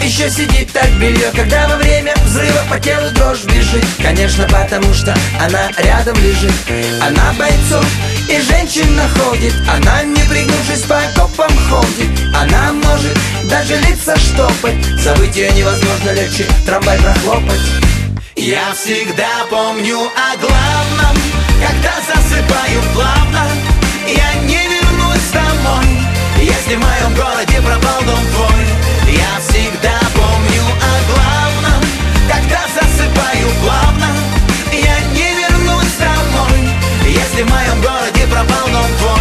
еще сидит так белье, когда во время взрыва по телу дрожь бежит. Конечно, потому что она рядом лежит. Она бойцов и женщин находит. Она, не пригнувшись, по окопам ходит. Она может даже лица штопать. Забыть ее невозможно, легче трамвай прохлопать. Я всегда помню о главном, когда засыпаю плавно. Я не вернусь домой, если в моем городе пропал дом твой. Я всегда помню о главном, когда засыпаю плавно. Я не вернусь домой, если в моем городе пропал дом твой.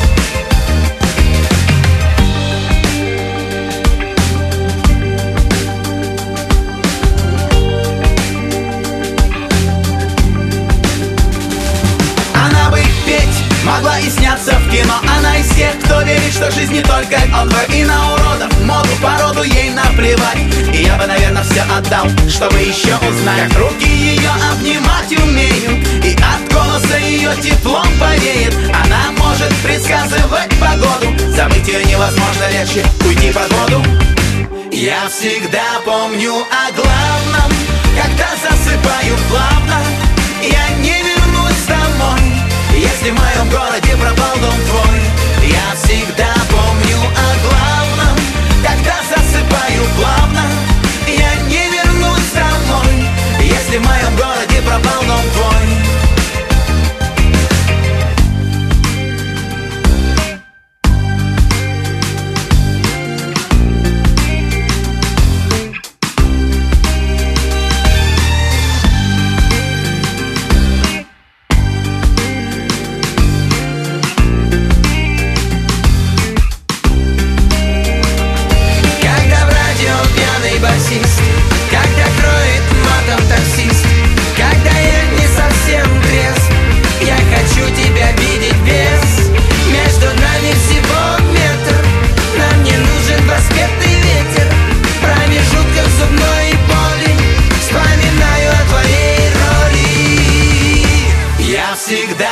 Могла и сняться в кино. Она из тех, кто верит, что жизнь не только он. И на уродов, моду, породу ей наплевать. И я бы, наверное, все отдал, чтобы еще узнать, как руки ее обнимать умеют, и от голоса ее теплом повеет. Она может предсказывать погоду. Забыть ее невозможно, легче уйти под воду. Я всегда помню о главном, когда засыпаю плавно. Я не вернусь домой, если в моем городе пропал дом твой. Я всегда помню о главном, когда засыпаю плавно. Я не вернусь домой, если в моем городе пропал дом твой. Когда кроет матом таксист, когда я не совсем трезв, я хочу тебя видеть без. Между нами всего метр, нам не нужен проспектный ветер. В промежутках зубной боли вспоминаю о твоей роли. Я всегда